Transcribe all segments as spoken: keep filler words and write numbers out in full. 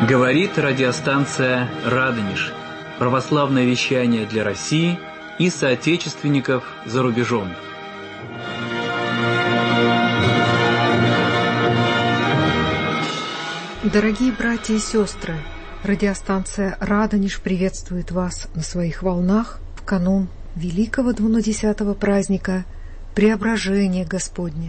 Говорит радиостанция «Радонеж». Православное вещание для России и соотечественников за рубежом. Дорогие братья и сестры, радиостанция «Радонеж» приветствует вас на своих волнах в канун великого двунадесятого праздника Преображения Господня.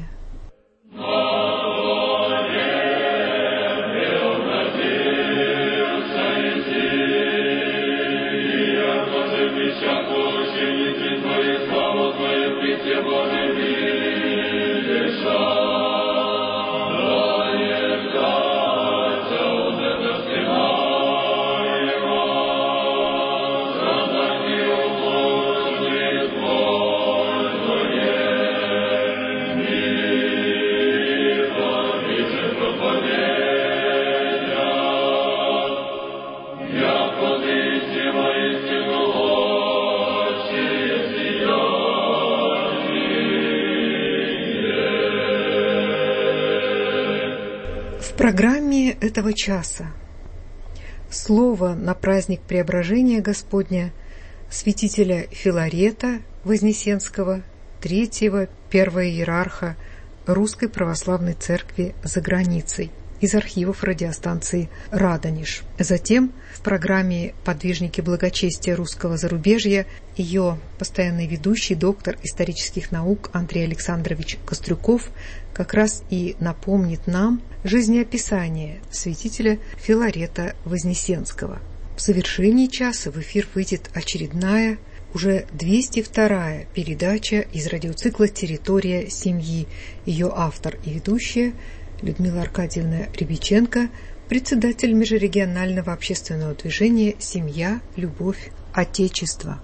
В программе этого часа слово на праздник Преображения Господня святителя Филарета Вознесенского, третьего первого иерарха Русской Православной Церкви за границей, из архивов радиостанции «Радонеж». Затем в программе «Подвижники благочестия русского зарубежья» ее постоянный ведущий, доктор исторических наук Андрей Александрович Кострюков как раз и напомнит нам жизнеописание святителя Филарета Вознесенского. В завершении часа в эфир выйдет очередная, уже двести вторая передача из радиоцикла «Территория семьи». Ее автор и ведущая Людмила Аркадьевна Рябиченко, председатель межрегионального общественного движения «Семья, любовь, Отечество».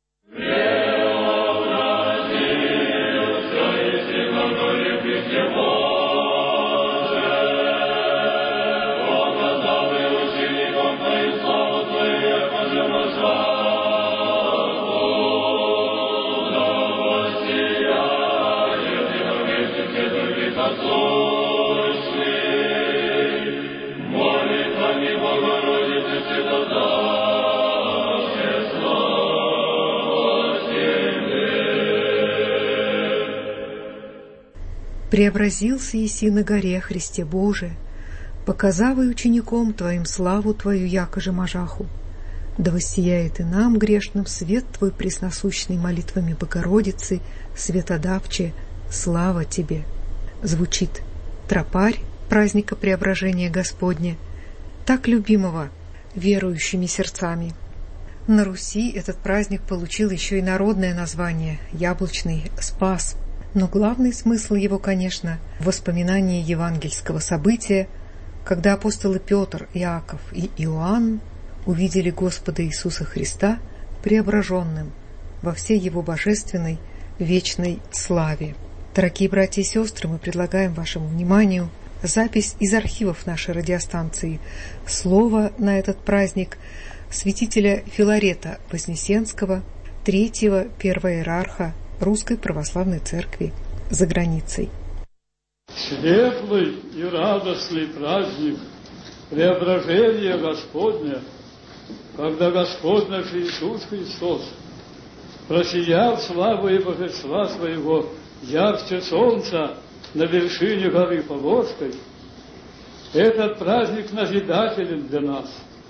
«Преобразился еси на горе, Христе Боже, показавай учеником Твоим славу Твою, якоже можаху. Да воссияет и нам, грешным, свет Твой пресносущный молитвами Богородицы, светодавче, слава Тебе». Звучит тропарь праздника Преображения Господня, так любимого верующими сердцами. На Руси этот праздник получил еще и народное название – Яблочный Спас. Но главный смысл его, конечно, в воспоминании евангельского события, когда апостолы Петр, Иаков и Иоанн увидели Господа Иисуса Христа преображенным во всей Его божественной вечной славе. Дорогие братья и сестры, мы предлагаем вашему вниманию запись из архивов нашей радиостанции «Слово на этот праздник» святителя Филарета Вознесенского, третьего первого иерарха Русской Православной Церкви за границей. Светлый и радостный праздник Преображения Господня, когда Господь наш Иисус Христос просиял славой и божества своего ярче солнца на вершине горы Поволжской, этот праздник назидателен для нас.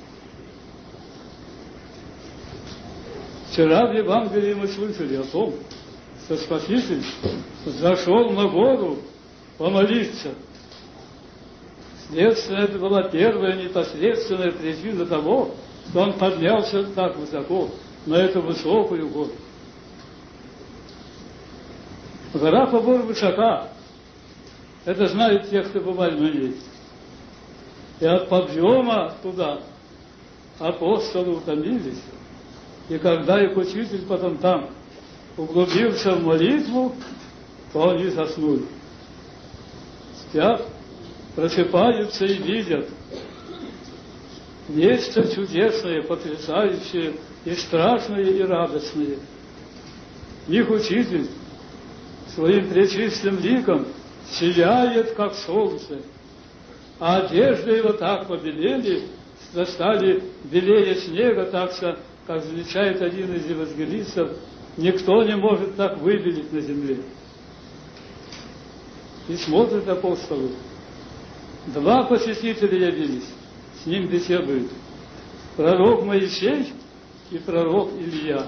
Вчера в Евангелии мы слышали о том, что Спаситель зашел на гору помолиться. Следственно, это была первая непосредственная причина того, что он поднялся так высоко, на эту высокую гору. Гора Поволжь высока. Это знают те, кто бывали на ней. И от подъема туда апостолы утомились. И когда их учитель потом там углубился в молитву, то они заснули. Спят, просыпаются и видят нечто чудесное, потрясающее, и страшное, и радостное. Их учитель своим пречистым ликом сияет, как солнце, а одежды его так побелели, застали белее снега, так что, как замечает один из евангелистов, никто не может так выбелить на земле. И смотрят апостолы. Два посетителя явились, с ним беседуют. Пророк Моисей и пророк Илья.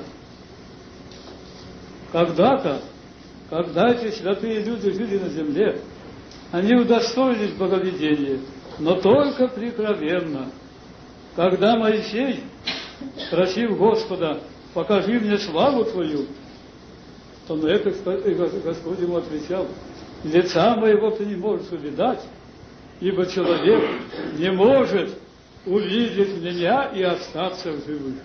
Когда-то, когда эти святые люди жили на земле, они удостоились боговедения, но только прикровенно. Когда Моисей просил Господа: покажи мне славу Твою, то на это Господь ему отвечал: лица моего ты не можешь увидать, ибо человек не может увидеть меня и остаться в живых.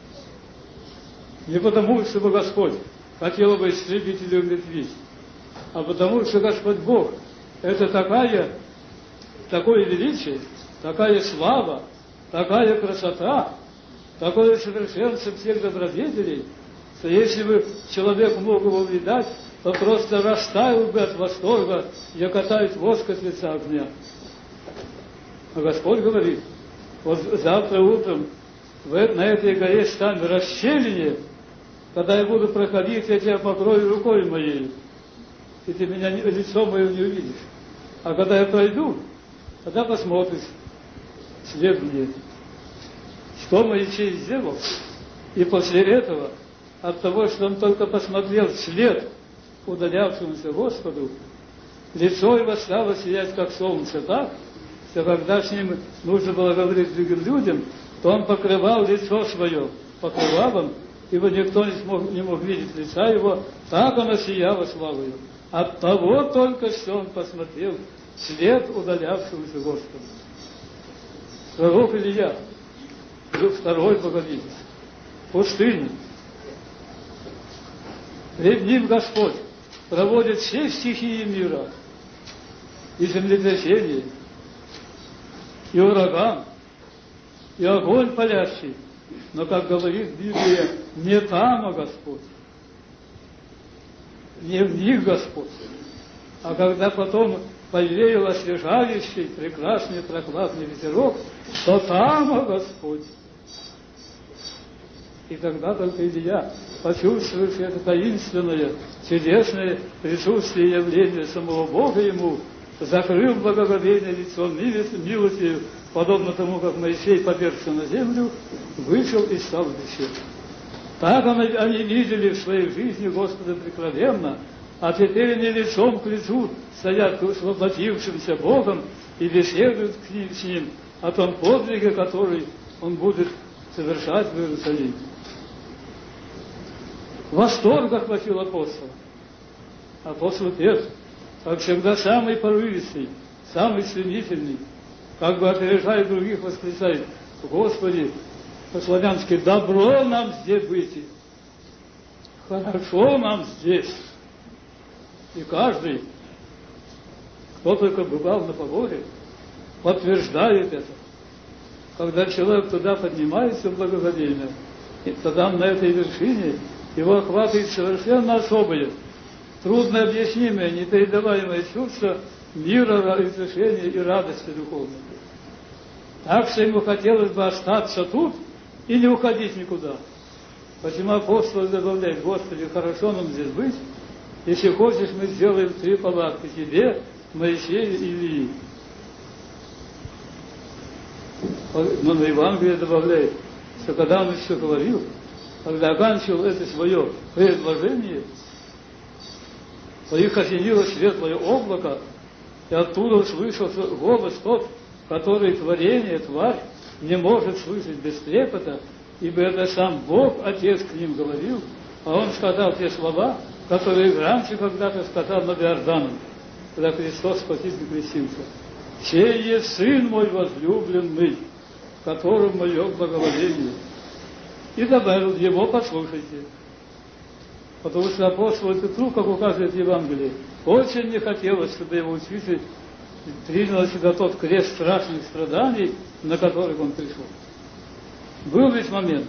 Не потому, чтобы Господь хотел бы истребить или умертвить, а потому, что Господь Бог — это такая, такое величие, такая слава, такая красота, такое совершенство всех добродетелей, что если бы человек мог его увидать, то просто растаял бы от восторга, и катает воск от лица огня. А Господь говорит: вот завтра утром на этой горе стань расщелине, когда я буду проходить, я тебя покрою рукой моей, и ты меня лицом моим не увидишь. А когда я пройду, тогда посмотришь след мне. Что Моисей сделал? И после этого, от того, что он только посмотрел след удалявшемуся Господу, лицо его стало сиять, как солнце, так, что когда с ним нужно было говорить другим людям, то он покрывал лицо свое покрывалом, ибо никто не, смог, не мог видеть лица его, так оно сияло славою. От того только, что он посмотрел след удалявшегося Господа. Пророк Илья, второй боговидец, в пустыне. Пред ним Господь проводит все стихии мира, и землетрясение, и ураган, и огонь палящий. Но, как говорит Библия, не там, а Господь. Не в них Господь. А когда потом повеял освежающий, прекрасный, прохладный ветерок, то там, а Господь. И тогда только Илья, почувствовав это таинственное, чудесное присутствие и явление самого Бога ему, закрыл благоговейное лицо милостью, подобно тому, как Моисей поперся на землю, вышел и стал в беседу. Так они видели в своей жизни Господа прикровенно, а теперь они лицом к лицу стоят с воплотившимся Богом и беседуют с Ним о том подвиге, который Он будет совершать в Иерусалиме. Восторг охватил апостола. Апостол Петр, как всегда, самый порывистый, самый стремительный, как бы опережая других, восклицает: Господи, по-славянски, добро нам здесь быть, хорошо нам здесь. И каждый, кто только бывал на Погоре, подтверждает это. Когда человек туда поднимается благоговейно, и тогда на этой вершине его охватывает совершенно особое, трудно объяснимое, непередаваемое чувство мира, разрешения и радости духовной. Так что ему хотелось бы остаться тут и не уходить никуда. Почему апостол добавляет: Господи, хорошо нам здесь быть, если хочешь, мы сделаем три палатки тебе, Моисею и Илии. Но на Евангелие добавляет, что когда он еще говорил, когда оканчивал это свое предложение, то их осенило светлое облако, и оттуда услышался голос тот, который творение, тварь, не может слышать без трепета, ибо это сам Бог, Отец, к ним говорил, а Он сказал те слова, которые раньше когда-то сказал над Иорданом, когда Христос Спаситель крестился: «Сей есть Сын мой возлюбленный, в котором мое благоволение». И добавил: его послушайте. Потому что апостолу Петру, как указывает Евангелие, очень не хотелось, чтобы его учитель принял на себя тот крест страшных страданий, на которых он пришел. Был ведь момент,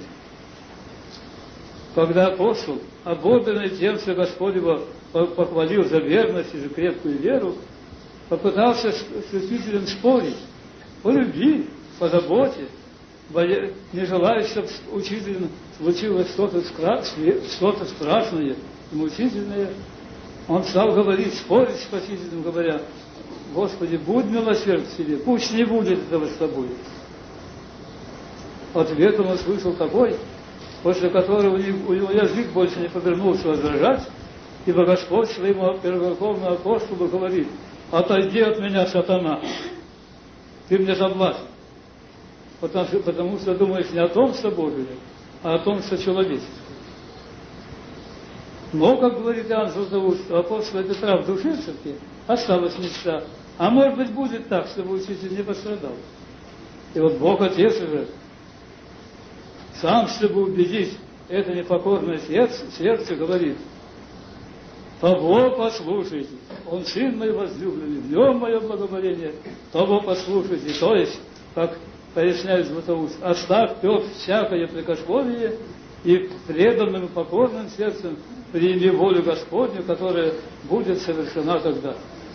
когда апостол, ободренный тем, что Господь его похвалил за верность и за крепкую веру, попытался с учителем спорить по любви, по заботе, не желая, чтобы учителю случилось что-то, что-то страшное и мучительное, он стал говорить, спорить с Спасителем, говоря: Господи, будь милосерд к себе, пусть не будет этого с тобой. Ответ он услышал такой, после которого у него язык больше не повернулся возражать, ибо Господь своему первоверховному апостолу говорит: отойди от меня, сатана, ты мне соблазн, потому что, потому что думаешь не о том, что Божие, а о том, что человеческое. Но, как говорит Иоанн Златоуст, у апостола Петра в душе все-таки осталась мечта. А может быть, будет так, чтобы учитель не пострадал. И вот Бог Отец уже сам, чтобы убедить это непокорное сердце, сердце говорит: того послушайте, он сын мой возлюбленный, в нем мое благоволение, того послушайте. То есть, как поясняет Златоуст, оставь, Петр, всякое прикословие и преданным и покорным сердцем прими волю Господню, которая будет совершена тогда.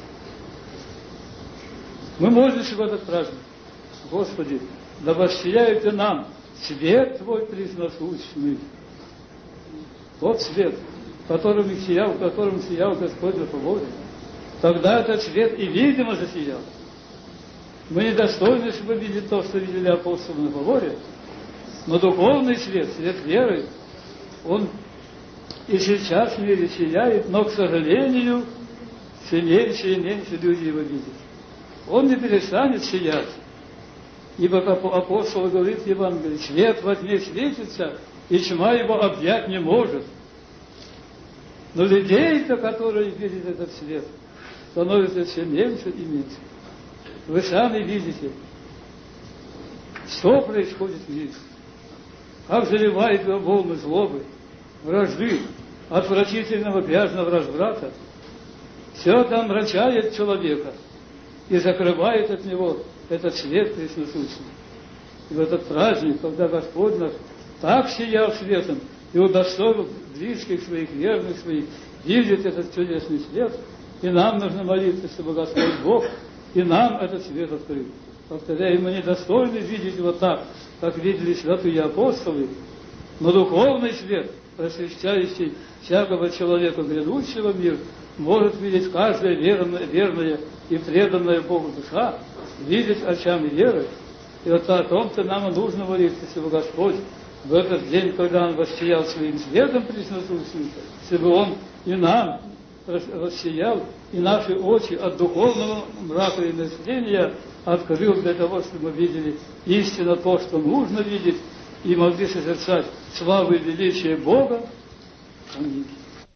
Мы молимся в этот праздник: Господи, да воссияет и нам свет Твой пресносущный. Тот свет, которым сиял, которым сиял Господь на поборе. Тогда этот свет и видимо засиял. Мы недостойны, чтобы видеть то, что видели апостолы на поборе, но духовный свет, свет веры, он и сейчас в мире сияет, но, к сожалению, все меньше и меньше люди его видят. Он не перестанет сиять, ибо, как апостол говорит в Евангелии, свет во тьме светится, и тьма его объять не может. Но людей-то, которые видят этот свет, становится все меньше и меньше. Вы сами видите, что происходит в мире, как заливает его волны злобы, вражды, отвратительного грязного разврата. Все это омрачает человека и закрывает от него этот свет пресносущный. И в этот праздник, когда Господь наш так сиял светом и удостоил близких своих, верных своих, видеть этот чудесный свет, и нам нужно молиться, чтобы Господь Бог и нам этот свет открыл. Повторяю, мы недостойны видеть его так, как видели святые апостолы, но духовный свет, просвещающий всякого человека, грядущего в мир, может видеть каждая верная, верная и преданная Богу душа, видеть очами веры. И вот о том-то нам и нужно молиться, чтобы Господь в этот день, когда Он воссиял своим светом пресносущим, чтобы Он и нам воссиял, и наши очи от духовного мрака и наследия открыл для того, чтобы мы видели истинно то, что нужно видеть, и могли созерцать славу и величие Бога. Аминь.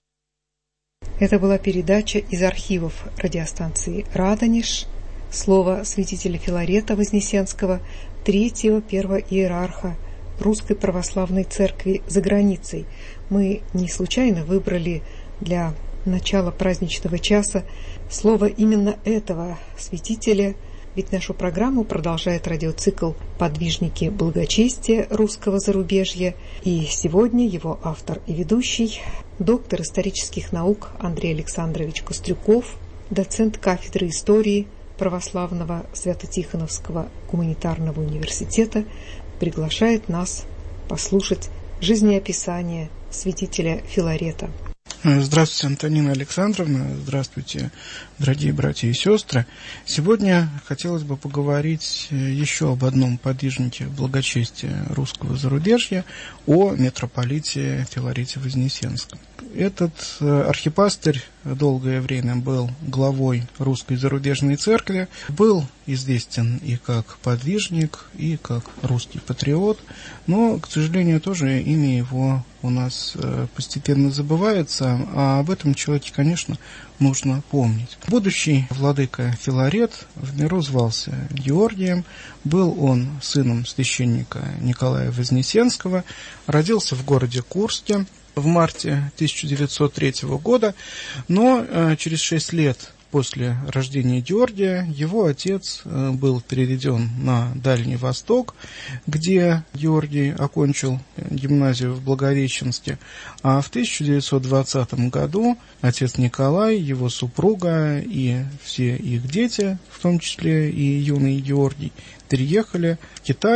Это была передача из архивов радиостанции «Радонеж». Слово святителя Филарета Вознесенского, третьего первого иерарха Русской Православной Церкви за границей. Мы не случайно выбрали для начала праздничного часа слово именно этого святителя, ведь нашу программу продолжает радиоцикл «Подвижники благочестия русского зарубежья», и сегодня его автор и ведущий, доктор исторических наук Андрей Александрович Кострюков, доцент кафедры истории Православного Свято-Тихоновского гуманитарного университета, приглашает нас послушать жизнеописание святителя Филарета. Здравствуйте, Антонина Александровна, здравствуйте, дорогие братья и сестры. Сегодня хотелось бы поговорить еще об одном подвижнике благочестия русского зарубежья, о митрополите Филарете Вознесенском. Этот архипастырь долгое время был главой Русской зарубежной церкви, был известен и как подвижник, и как русский патриот, но, к сожалению, тоже имя его у нас постепенно забывается, а об этом человеке, конечно, нужно помнить. Будущий владыка Филарет в миру звался Георгием, был он сыном священника Николая Вознесенского, родился в городе Курске в марте тысяча девятьсот третьего года, но э, через шесть лет после рождения Георгия его отец э, был переведен на Дальний Восток, где Георгий окончил гимназию в Благовещенске, а в тысяча девятьсот двадцатом году отец Николай, его супруга и все их дети, в том числе и юный Георгий, переехали в Китай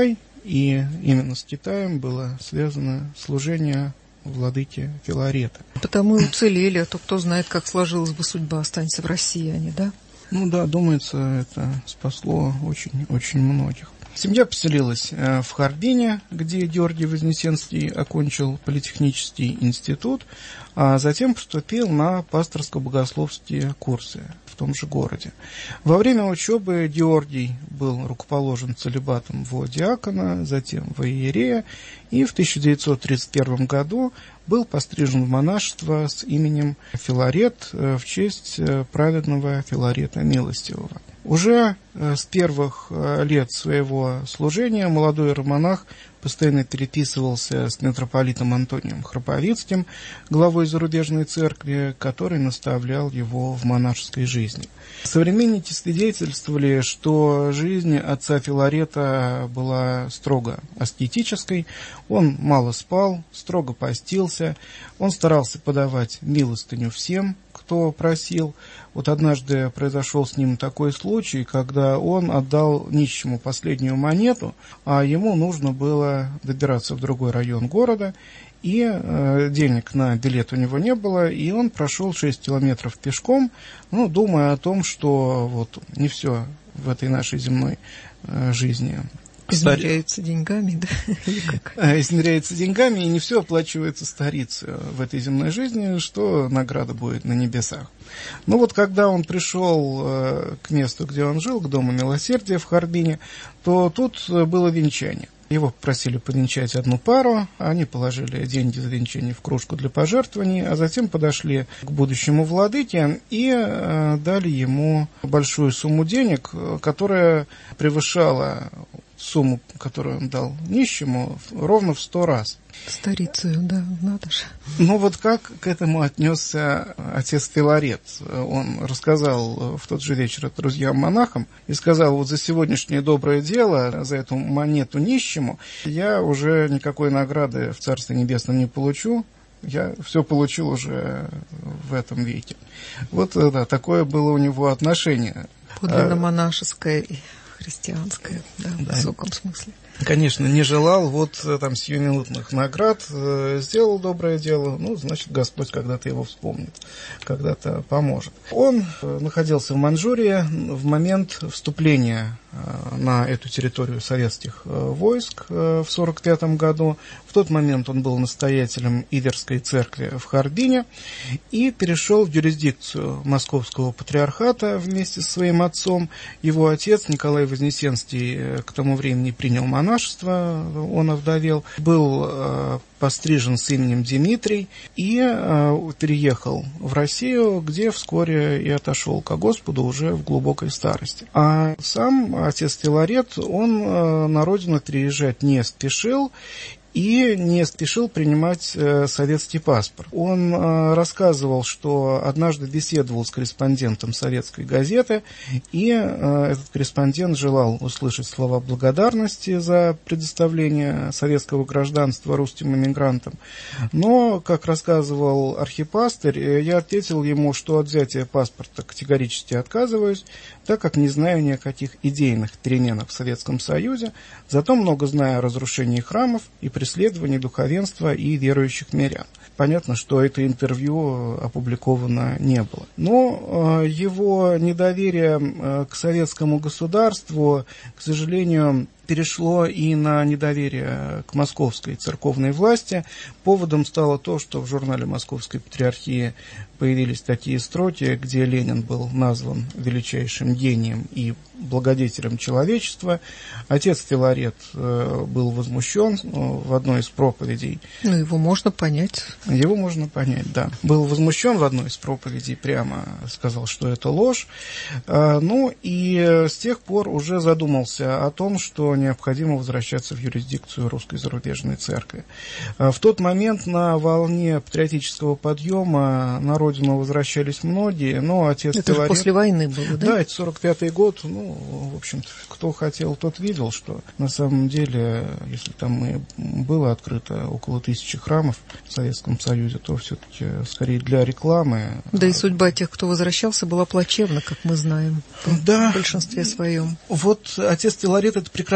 и именно с Китаем было связано служение владыки Филарета. Потому и уцелели, а то кто знает, как сложилась бы судьба, останься в России они, да? Ну да, думается, это спасло очень-очень многих. Семья поселилась в Харбине, где Георгий Вознесенский окончил политехнический институт, а затем поступил на пасторско-богословские курсы в том же городе. Во время учебы Георгий был рукоположен целибатом во диакона, затем во иерея, и в тысяча девятьсот тридцать первом году был пострижен в монашество с именем Филарет в честь праведного Филарета Милостивого. Уже с первых лет своего служения молодой иеромонах постоянно переписывался с митрополитом Антонием Храповицким, главой зарубежной церкви, который наставлял его в монашеской жизни. Современники свидетельствовали, что жизнь отца Филарета была строго аскетической, он мало спал, строго постился, он старался подавать милостыню всем, кто просил. Вот однажды произошел с ним такой случай, когда он отдал нищему последнюю монету, а ему нужно было добираться в другой район города, и э, денег на билет у него не было, и он прошел шесть километров пешком, ну, думая о том, что вот не все в этой нашей земной э, жизни измеряется деньгами, да? Измеряется деньгами, и не все оплачивается старицей в этой земной жизни, что награда будет на небесах. Ну вот, когда он пришел э, к месту, где он жил, к Дому Милосердия в Харбине, то тут было венчание. Его попросили повенчать одну пару, они положили деньги за венчание в кружку для пожертвований, а затем подошли к будущему владыке и э, дали ему большую сумму денег, которая превышала сумму, которую он дал нищему, ровно в сто раз. Старицею, да, надо же. Ну вот как к этому отнесся отец Филарет? Он рассказал в тот же вечер это друзьям-монахам и сказал: вот за сегодняшнее доброе дело, за эту монету нищему, я уже никакой награды в Царстве Небесном не получу, я все получил уже в этом веке. Вот, да, такое было у него отношение. Подлинно монашеское и христианское, да, в да. высоком смысле. Конечно, не желал вот там сиюминутных наград, э, сделал доброе дело, ну, значит, Господь когда-то его вспомнит, когда-то поможет. Он э, находился в Маньчжурии в момент вступления э, на эту территорию советских э, войск э, в сорок пятом году. В тот момент он был настоятелем Иверской церкви в Харбине и перешел в юрисдикцию Московского патриархата вместе со своим отцом. Его отец Николай Вознесенский э, к тому времени принял монашество. Монашество, он овдовел, был э, пострижен с именем Дмитрий и э, переехал в Россию, где вскоре и отошел ко Господу уже в глубокой старости. А сам отец Филарет, он э, на родину переезжать не спешил и не спешил принимать э, советский паспорт. Он э, рассказывал, что однажды беседовал с корреспондентом советской газеты, и э, этот корреспондент желал услышать слова благодарности за предоставление советского гражданства русским иммигрантам. Но, как рассказывал архипастырь, я ответил ему, что от взятия паспорта категорически отказываюсь, так как не знаю ни о каких идейных переменах в Советском Союзе, зато много знаю о разрушении храмов и преследовании духовенства и верующих мирян. Понятно, что это интервью опубликовано не было. Но э, его недоверие э, к советскому государству, к сожалению, перешло и на недоверие к московской церковной власти. Поводом стало то, что в журнале Московской Патриархии появились такие строки, где Ленин был назван величайшим гением и благодетелем человечества. Отец Филарет э, был возмущен э, в одной из проповедей. Ну, его можно понять. Его можно понять, да. Был возмущен в одной из проповедей, прямо сказал, что это ложь. Э, ну, и с тех пор уже задумался о том, что необходимо возвращаться в юрисдикцию Русской зарубежной церкви. Э, в тот момент на волне патриотического подъема на родину возвращались многие, но отец это Филарет... же после войны было, да? Да, это сорок пятый год, ну, в общем-то, кто хотел, тот видел, что на самом деле, если там и было открыто около тысячи храмов в Советском Союзе, то все-таки скорее для рекламы. Да и судьба тех, кто возвращался, была плачевна, как мы знаем, да, в большинстве своем. Вот отец Филарет это прекрасно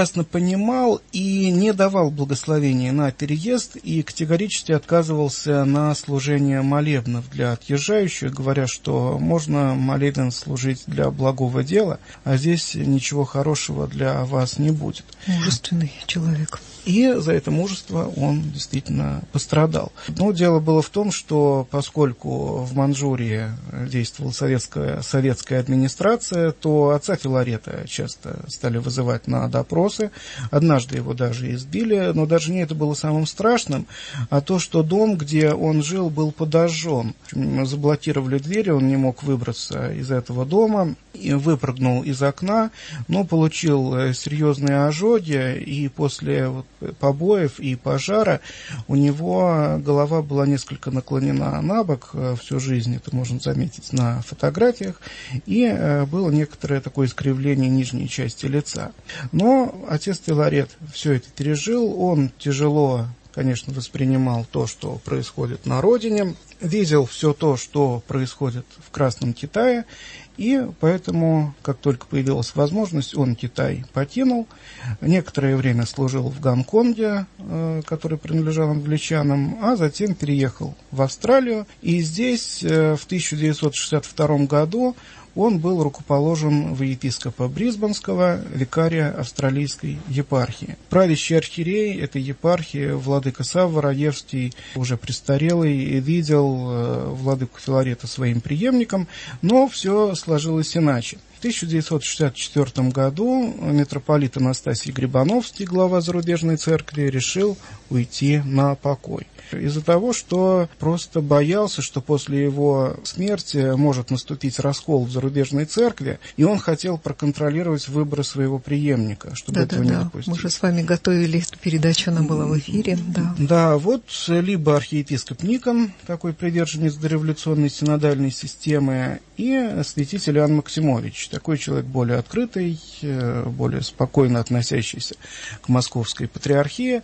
прекрасно понимал и не давал благословения на переезд, и категорически отказывался на служение молебнов для отъезжающих, говоря, что можно молебен служить для благого дела, а здесь ничего хорошего для вас не будет. Мужественный человек. И за это мужество он действительно пострадал. Но дело было в том, что поскольку в Манчжурии действовала советская, советская администрация, то отца Филарета часто стали вызывать на допросы. Однажды его даже избили, но даже не это было самым страшным, а то, что дом, где он жил, был подожжен. Заблокировали двери, он не мог выбраться из этого дома, и выпрыгнул из окна, но получил серьезные ожоги, и после вот побоев и пожара у него голова была несколько наклонена на бок всю жизнь, это можно заметить на фотографиях, и было некоторое такое искривление нижней части лица. Но отец Филарет все это пережил, он тяжело, конечно, воспринимал то, что происходит на родине, видел все то, что происходит в Красном Китае, и поэтому, как только появилась возможность, он Китай покинул. Некоторое время служил в Гонконге, который принадлежал англичанам, а затем переехал в Австралию. И здесь в тысяча девятьсот шестьдесят втором году он был рукоположен в епископа Брисбенского, викария австралийской епархии. Правящий архиерей этой епархии, владыка Савва Раевский, уже престарелый, видел владыку Филарета своим преемником, но все сложилось иначе. В тысяча девятьсот шестьдесят четвёртом году митрополит Анастасий Грибановский, глава зарубежной церкви, решил уйти на покой. Из-за того, что просто боялся, что после его смерти может наступить раскол в зарубежной церкви, и он хотел проконтролировать выборы своего преемника, чтобы да, этого да, не да. допустить. Мы же с вами готовили эту передачу, она была в эфире. Да, да, вот либо архиепископ Никон, такой приверженец дореволюционной синодальной системы, и святитель Иоанн Максимович, такой человек более открытый, более спокойно относящийся к московской патриархии.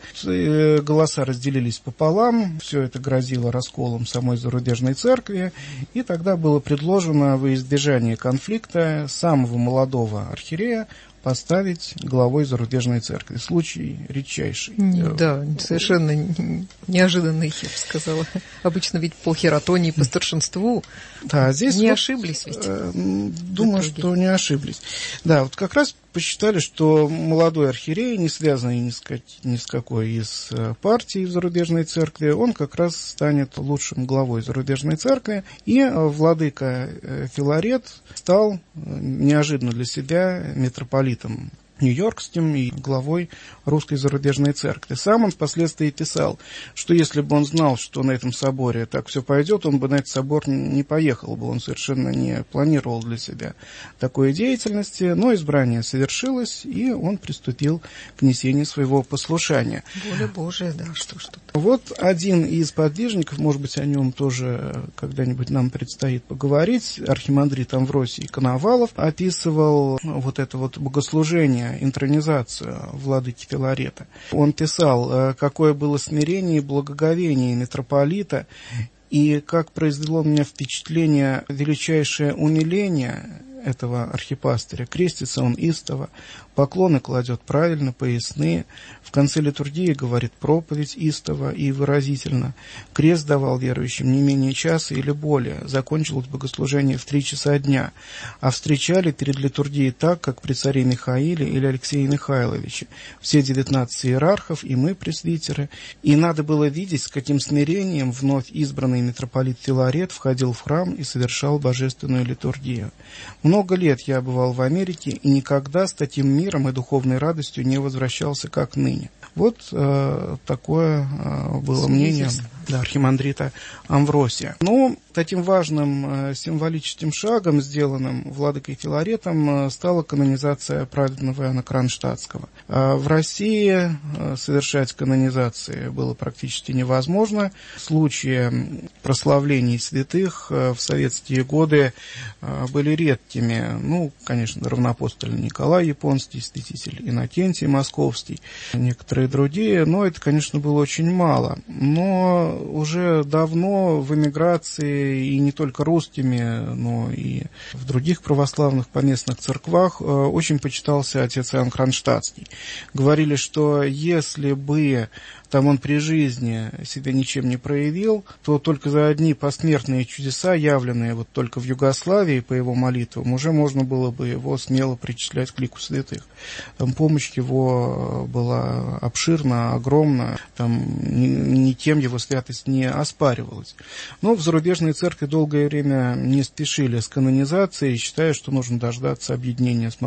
Голоса разделились пополам, все это грозило расколом самой зарубежной церкви, и тогда было предложено во избежание конфликта самого молодого архиерея поставить главой зарубежной церкви. Случай редчайший. Да, совершенно неожиданный, я бы сказала. Обычно ведь по хератонии, по старшинству да, здесь не вот, ошиблись ведь. Думаю, что не ошиблись. Да, вот как раз посчитали, что молодой архиерей, не связанный ни с, как, ни с какой из партий в зарубежной церкви, он как раз станет лучшим главой зарубежной церкви, и владыка Филарет стал неожиданно для себя митрополитом нью-йоркским и главой русской зарубежной церкви. Сам он впоследствии писал, что если бы он знал, что на этом соборе так все пойдет, он бы на этот собор не поехал бы, он совершенно не планировал для себя такой деятельности, но избрание совершилось, и он приступил к несению своего послушания. Воля Божия, да, что ж тут. Вот один из подвижников, может быть, о нем тоже когда-нибудь нам предстоит поговорить, архимандрит Амвросий Коновалов, описывал вот это вот богослужение, интронизацию владыки Филарета. Он писал, какое было смирение и благоговение митрополита, и как произвело у меня впечатление величайшее умиление этого архипастыря. Крестится он истово, поклоны кладет правильно, поясные. В конце литургии говорит проповедь истово и выразительно. Крест давал верующим не менее часа или более. Закончилось богослужение в три часа дня. А встречали перед литургией так, как при царе Михаиле или Алексее Михайловиче. Все девятнадцать иерархов и мы, пресвитеры. И надо было видеть, с каким смирением вновь избранный митрополит Филарет входил в храм и совершал божественную литургию. Много лет я бывал в Америке и никогда с таким миром и духовной радостью не возвращался, как ныне. Вот э, такое э, было мнение да, архимандрита Амвросия. Но таким важным э, символическим шагом, сделанным владыкой Филаретом, э, стала канонизация праведного Иоанна Кронштадтского. Э, в России э, совершать канонизации было практически невозможно. Случаи прославлений святых э, в советские годы э, были редкими. Ну, конечно, равноапостольный Николай Японский, святитель Иннокентий Московский, некоторые другие, но это, конечно, было очень мало. Но уже давно в эмиграции, и не только русскими, но и в других православных поместных церквах, очень почитался отец Иоанн Кронштадтский. Говорили, что если бы там он при жизни себя ничем не проявил, то только за одни посмертные чудеса, явленные вот только в Югославии по его молитвам, уже можно было бы его смело причислять к лику святых. Там помощь его была обширна, огромна, там никем его святость не оспаривалась. Но в зарубежной церкви долгое время не спешили с канонизацией, считая, что нужно дождаться объединения с,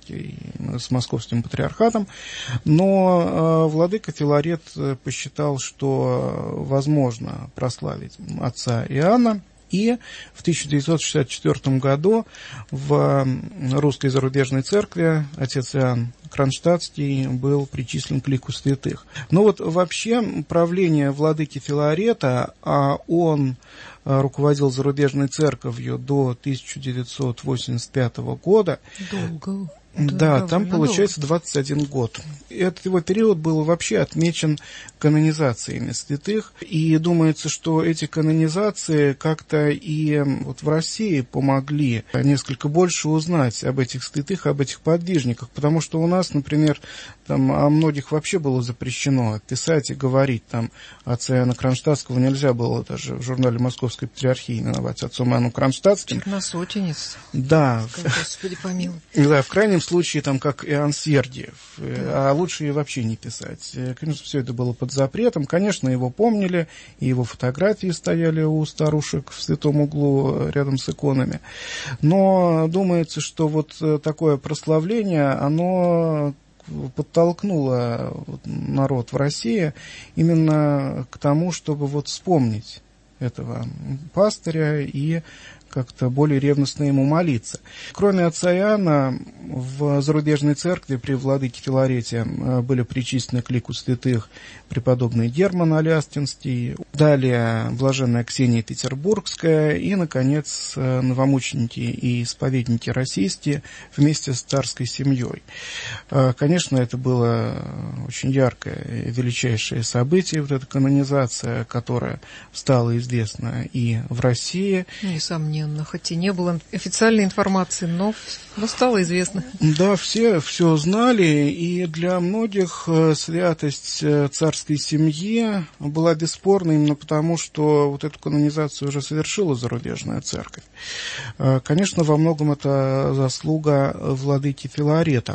с московским патриархатом. Но э, владыка Филарет посчитал, что возможно прославить отца Иоанна, и в тысяча девятьсот шестьдесят четвёртом году в русской зарубежной церкви отец Иоанн Кронштадтский был причислен к лику святых. Но вот вообще правление владыки Филарета, а он руководил зарубежной церковью до тысяча девятьсот восемьдесят пятого года. Долго. Да, да, там получается двадцать один год. Этот его период был вообще отмечен канонизациями святых, и думается, что эти канонизации как-то и вот в России помогли несколько больше узнать об этих святых, об этих подвижниках, потому что у нас, например, там о многих вообще было запрещено писать и говорить. Там отца Иоанна Кронштадтского нельзя было даже в журнале Московской Патриархии именовать отцом Иоанном Кронштадтским. Черносотенец. Да. Господи помилуй. Да, в крайнем случае, там, как Иоанн Сергиев, да. А лучше и вообще не писать. Конечно, все это было под запретом. Конечно, его помнили, и его фотографии стояли у старушек в святом углу рядом с иконами. Но думается, что вот такое прославление, оно подтолкнуло народ в России именно к тому, чтобы вот вспомнить этого пастыря и как-то более ревностно ему молиться. Кроме отца Иоанна, в зарубежной церкви при владыке Филарете были причислены к лику святых преподобный Герман Алястинский, далее блаженная Ксения Петербургская и, наконец, новомученики и исповедники российские вместе с царской семьей. Конечно, это было очень яркое, величайшее событие, вот эта канонизация, которая стала известна и в России. Несомненно. Хоть и не было официальной информации, но, но стало известно. Да, все все знали, и для многих святость царской семьи была бесспорна именно потому, что вот эту канонизацию уже совершила зарубежная церковь. Конечно, во многом это заслуга владыки Филарета.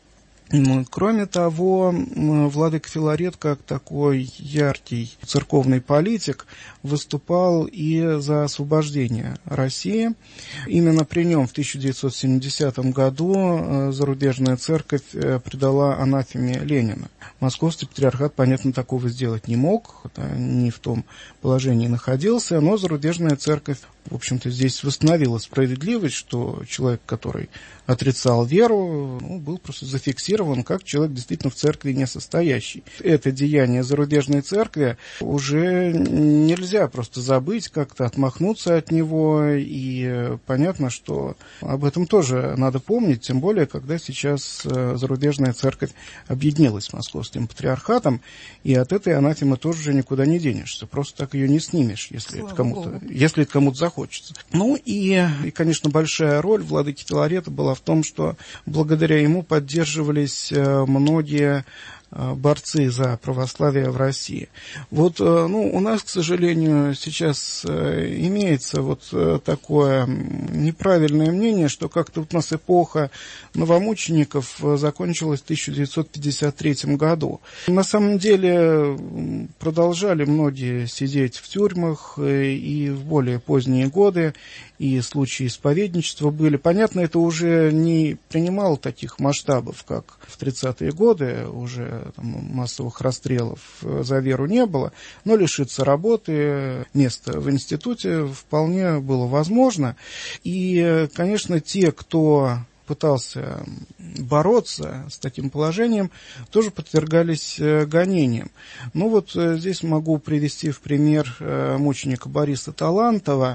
Кроме того, владыка Филарет, как такой яркий церковный политик, выступал и за освобождение России. Именно при нем в тысяча девятьсот семидесятом году зарубежная церковь предала анафеме Ленина. Московский патриархат, понятно, такого сделать не мог, не в том положении находился, но зарубежная церковь, в общем-то, здесь восстановила справедливость, что человек, который отрицал веру, ну, был просто зафиксирован как человек действительно в церкви не состоящий. Это деяние зарубежной церкви уже нельзя просто забыть, как-то отмахнуться от него, и понятно, что об этом тоже надо помнить, тем более, когда сейчас зарубежная церковь объединилась с московским патриархатом, и от этой анафемы тоже уже никуда не денешься, просто так ее не снимешь, если это кому-то, если это кому-то захочется. Ну и, и, конечно, большая роль владыки Филарета была в том, что благодаря ему поддерживались многие борцы за православие в России. Вот, ну, у нас, к сожалению, сейчас имеется вот такое неправильное мнение, что как-то вот у нас эпоха новомучеников закончилась в тысяча девятьсот пятьдесят третьем году. На самом деле продолжали многие сидеть в тюрьмах и в более поздние годы, и случаи исповедничества были. Понятно, это уже не принимало таких масштабов, как в тридцатые годы, уже там массовых расстрелов за веру не было, но лишиться работы, места в институте вполне было возможно. И, конечно, те, кто пытался бороться с таким положением, тоже подвергались гонениям. Ну вот здесь могу привести в пример мученика Бориса Талантова.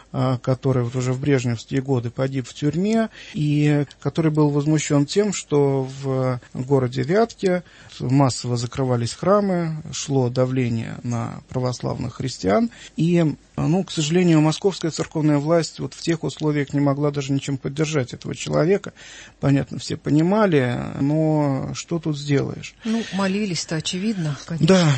который вот уже в брежневские годы погиб в тюрьме, и который был возмущен тем, что в городе Вятке массово закрывались храмы, шло давление на православных христиан, и, ну, к сожалению, московская церковная власть вот в тех условиях не могла даже ничем поддержать этого человека. Понятно, все понимали, но что тут сделаешь? Ну, молились-то, очевидно, конечно. Да,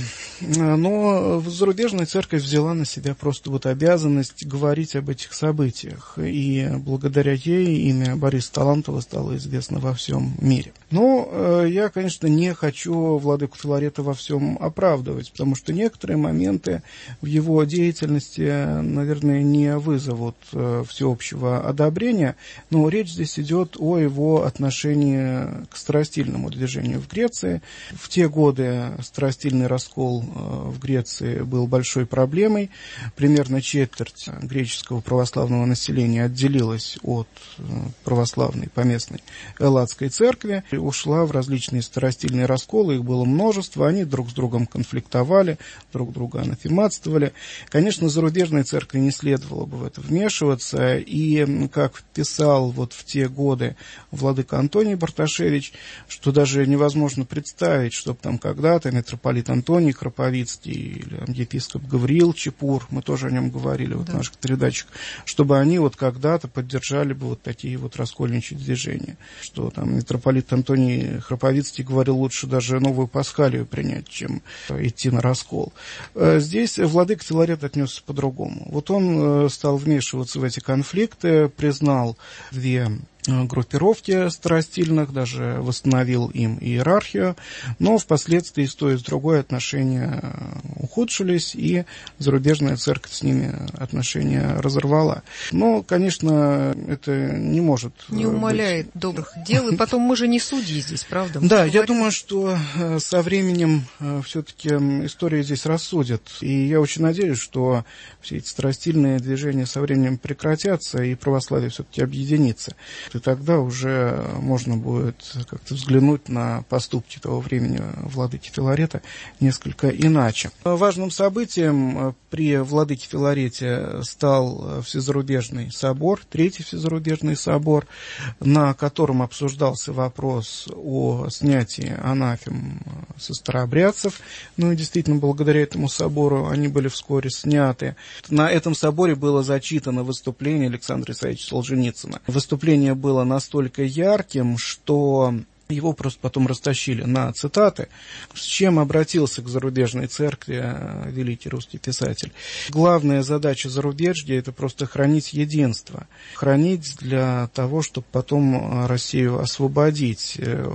но зарубежная церковь взяла на себя просто вот обязанность говорить об этих событиях, и благодаря ей имя Бориса Талантова стало известно во всем мире. Но я, конечно, не хочу владыку Филарета во всем оправдывать, потому что некоторые моменты в его деятельности, наверное, не вызовут всеобщего одобрения, но речь здесь идет о его отношении к старостильному движению в Греции. В те годы старостильный раскол в Греции был большой проблемой. Примерно четверть греческого православного населения отделилась от православной поместной элладской церкви, ушла в различные старостильные расколы, их было множество, они друг с другом конфликтовали, друг друга анафематствовали. Конечно, зарубежной церкви не следовало бы в это вмешиваться, и, как писал вот в те годы владыка Антоний Барташевич, что даже невозможно представить, чтобы там когда-то митрополит Антоний Храповицкий или епископ Гавриил Чепур, мы тоже о нем говорили вот, да, в наших передачах, чтобы они вот когда-то поддержали бы вот такие вот раскольничьи движения, что там митрополит Антоний Храповицкий говорил, лучше даже новую пасхалию принять, чем идти на раскол. Здесь владыка Филарет отнесся по-другому. Вот он стал вмешиваться в эти конфликты, признал две группировки старостильных, даже восстановил им иерархию, но впоследствии с той и с другой отношения ухудшились, и зарубежная церковь с ними отношения разорвала. Но, конечно, это не может не умаляет быть добрых дел, и потом мы же не судьи здесь, правда? Да, я думаю, что со временем все-таки история здесь рассудит, и я очень надеюсь, что все эти старостильные движения со временем прекратятся, и православие все-таки объединится. И тогда уже можно будет как-то взглянуть на поступки того времени владыки Филарета несколько иначе. Важным событием при владыке Филарете стал Всезарубежный собор, Третий Всезарубежный собор, на котором обсуждался вопрос о снятии анафем со старообрядцев. Ну и действительно, благодаря этому собору они были вскоре сняты. На этом соборе было зачитано выступление Александра Исаевича Солженицына. Выступление было настолько ярким, что его просто потом растащили на цитаты, с чем обратился к зарубежной церкви великий русский писатель. Главная задача зарубежья – это просто хранить единство, хранить для того, чтобы потом Россию освободить.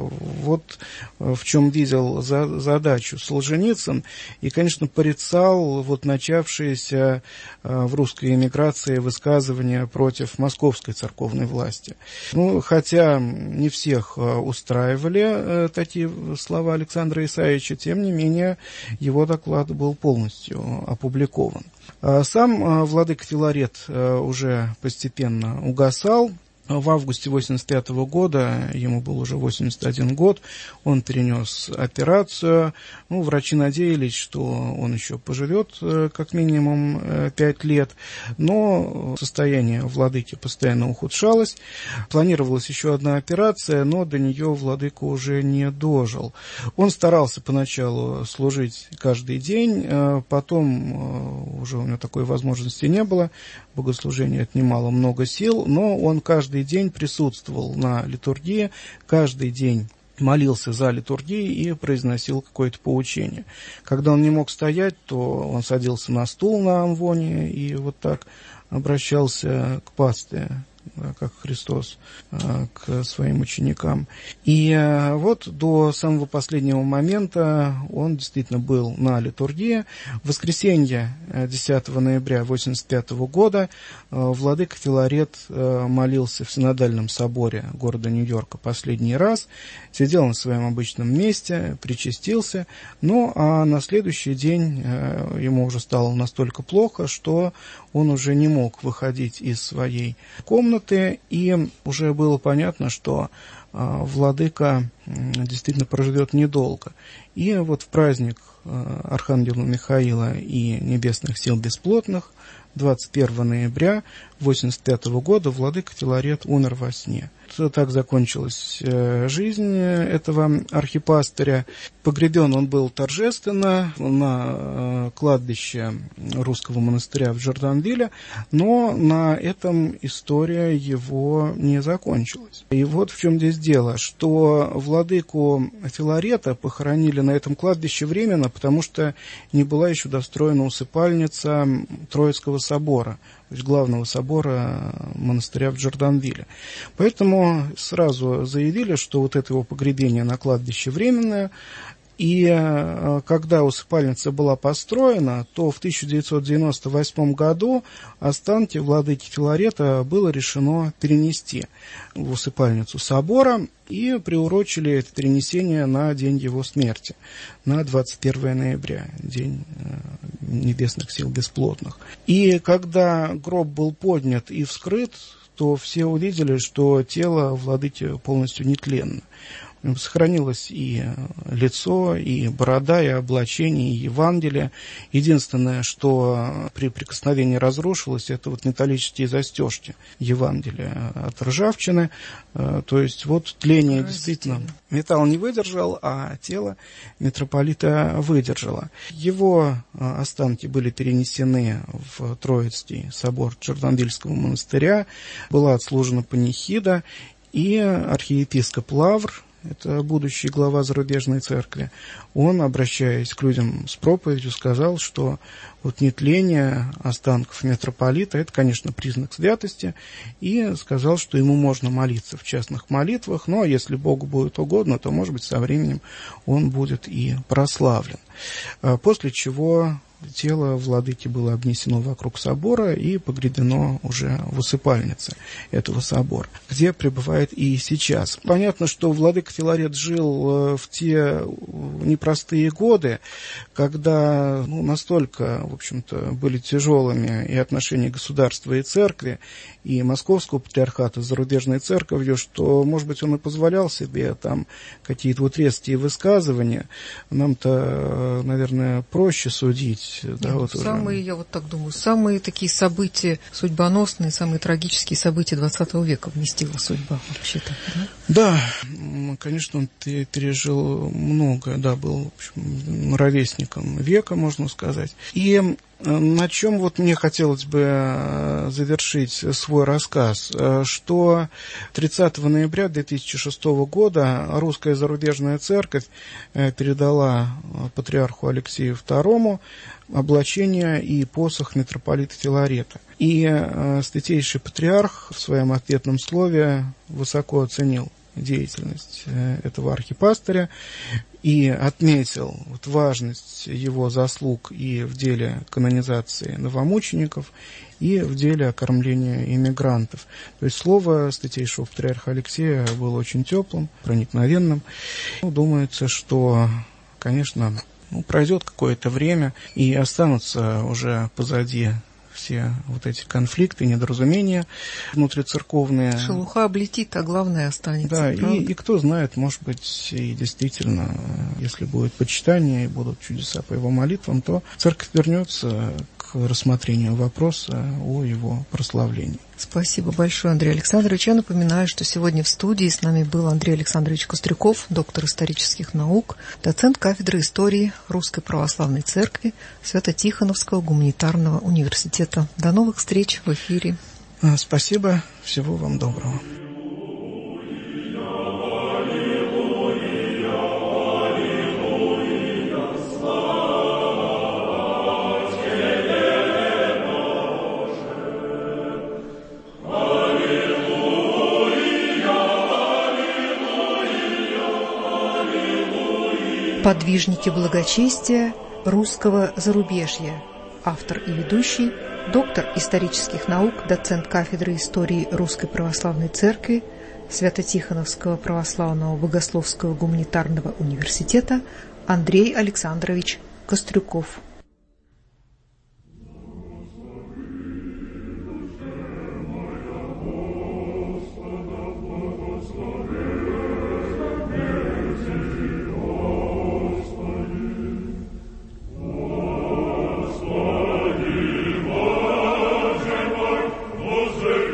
Вот в чем видел за, задачу Солженицын, и, конечно, порицал вот начавшиеся в русской эмиграции высказывания против московской церковной власти. Ну, хотя не всех устраивали такие слова Александра Исаевича, тем не менее его доклад был полностью опубликован. Сам владыка Филарет уже постепенно угасал. В августе восемьдесят пятого года, ему был уже восемьдесят один год, он перенес операцию. Ну, врачи надеялись, что он еще поживет как минимум пять лет, но состояние владыки постоянно ухудшалось. Планировалась еще одна операция, но до нее владыка уже не дожил. Он старался поначалу служить каждый день, потом уже у него такой возможности не было, богослужение отнимало много сил, но он каждый день присутствовал на литургии, каждый день молился за литургией и произносил какое-то поучение. Когда он не мог стоять, то он садился на стул на амвоне и вот так обращался к пасте, как Христос к своим ученикам. И вот до самого последнего момента он действительно был на литургии. В воскресенье десятого ноября восемьдесят пятого года владыка Филарет молился в Синодальном соборе города Нью-Йорка последний раз, сидел на своем обычном месте, причастился, ну а на следующий день ему уже стало настолько плохо, что он уже не мог выходить из своей комнаты, и уже было понятно, что э, владыка э, действительно проживет недолго. И вот в праздник э, Архангела Михаила и небесных сил бесплотных, двадцать первого ноября восемьдесят пятого года владыка Филарет умер во сне. Так закончилась жизнь этого архипастыря. Погребен он был торжественно на кладбище русского монастыря в Джорданвилле, но на этом история его не закончилась. И вот в чем здесь дело, что владыку Филарета похоронили на этом кладбище временно, потому что не была еще достроена усыпальница Троицкого собора, то есть главного собора монастыря в Джорданвилле. Поэтому сразу заявили, что вот это его погребение на кладбище временное. И когда усыпальница была построена, то в тысяча девятьсот девяносто восьмом году останки владыки Филарета было решено перенести в усыпальницу собора и приурочили это перенесение на день его смерти, на двадцать первого ноября, день небесных сил бесплотных. И когда гроб был поднят и вскрыт, то все увидели, что тело владыки полностью нетленно. Сохранилось и лицо, и борода, и облачение, и Евангелие. Единственное, что при прикосновении разрушилось, это вот металлические застежки Евангелия от ржавчины. То есть вот тление действительно металл не выдержал, а тело митрополита выдержало. Его останки были перенесены в Троицкий собор Джорданвильского монастыря, была отслужена панихида, и архиепископ Лавр, это будущий глава зарубежной церкви, он, обращаясь к людям с проповедью, сказал, что вот нетление останков митрополита – это, конечно, признак святости, и сказал, что ему можно молиться в частных молитвах, но если Богу будет угодно, то, может быть, со временем он будет и прославлен. После чего тело владыки было обнесено вокруг собора и погребено уже в усыпальнице этого собора, где пребывает и сейчас. Понятно, что владыка Филарет жил в те непростые годы, когда ну, настолько, в общем-то, были тяжелыми и отношения государства и церкви, и Московского патриархата с зарубежной церковью, что, может быть, он и позволял себе там какие-то вот резкие высказывания. Нам-то, наверное, проще судить. Да, Нет, вот самые, уже. Я вот так думаю, самые такие события судьбоносные, самые трагические события двадцатого века вместила судьба вообще-то. Да, да, конечно, он пережил многое, да, был, в общем, ровесником века, можно сказать. И на чем вот мне хотелось бы завершить свой рассказ, что тридцатого ноября две тысячи шестого года Русская зарубежная церковь передала патриарху Алексею второму облачение и посох митрополита Филарета. И святейший патриарх в своем ответном слове высоко оценил деятельность этого архипастыря и отметил вот важность его заслуг и в деле канонизации новомучеников, и в деле окормления иммигрантов. То есть слово святейшего патриарха Алексея было очень теплым, проникновенным. Ну, думается, что, конечно, ну, пройдет какое-то время, и останутся уже позади все вот эти конфликты, недоразумения внутрицерковные. Шелуха облетит, а главное останется. Да, и, и кто знает, может быть, и действительно, если будет почитание и будут чудеса по его молитвам, то церковь вернется к рассмотрению вопроса о его прославлении. Спасибо большое, Андрей Александрович. Я напоминаю, что сегодня в студии с нами был Андрей Александрович Кострюков, доктор исторических наук, доцент кафедры истории Русской Православной Церкви Свято-Тихоновского гуманитарного университета. До новых встреч в эфире. Спасибо. Всего вам доброго. Подвижники благочестия русского зарубежья. Автор и ведущий, доктор исторических наук, доцент кафедры истории Русской Православной Церкви Свято-Тихоновского православного богословского гуманитарного университета Андрей Александрович Кострюков.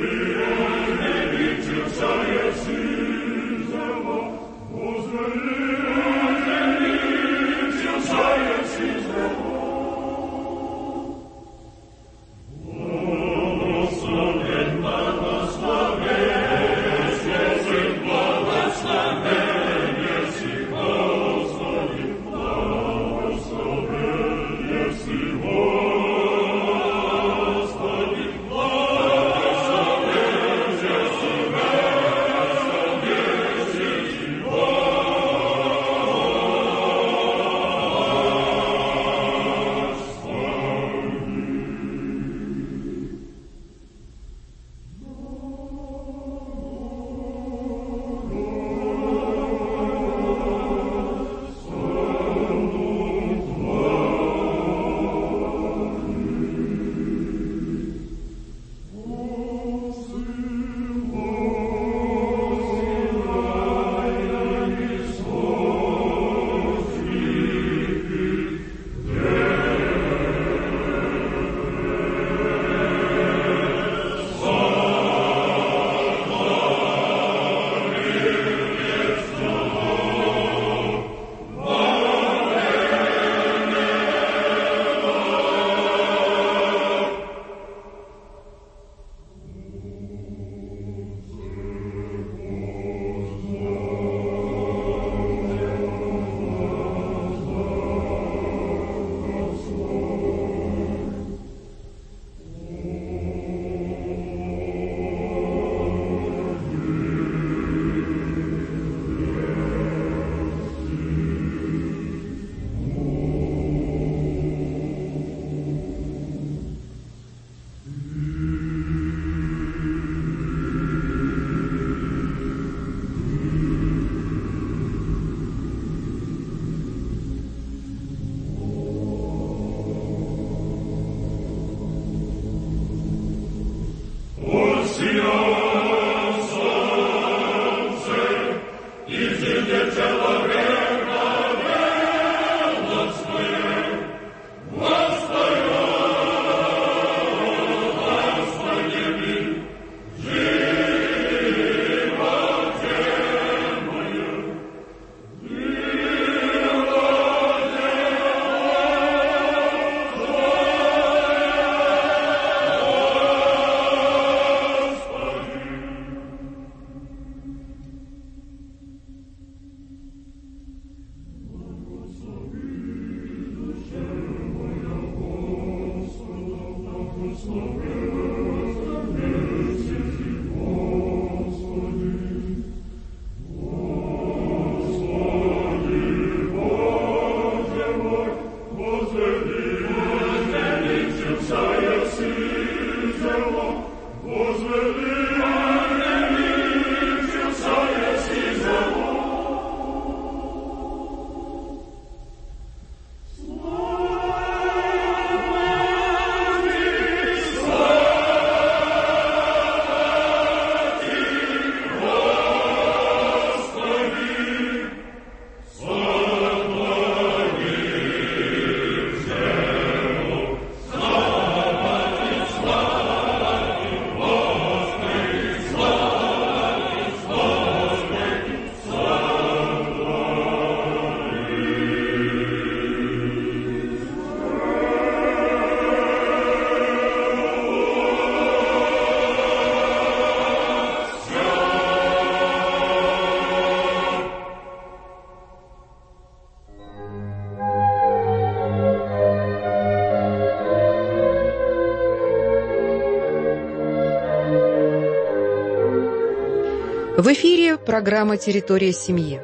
В эфире программа «Территория семьи».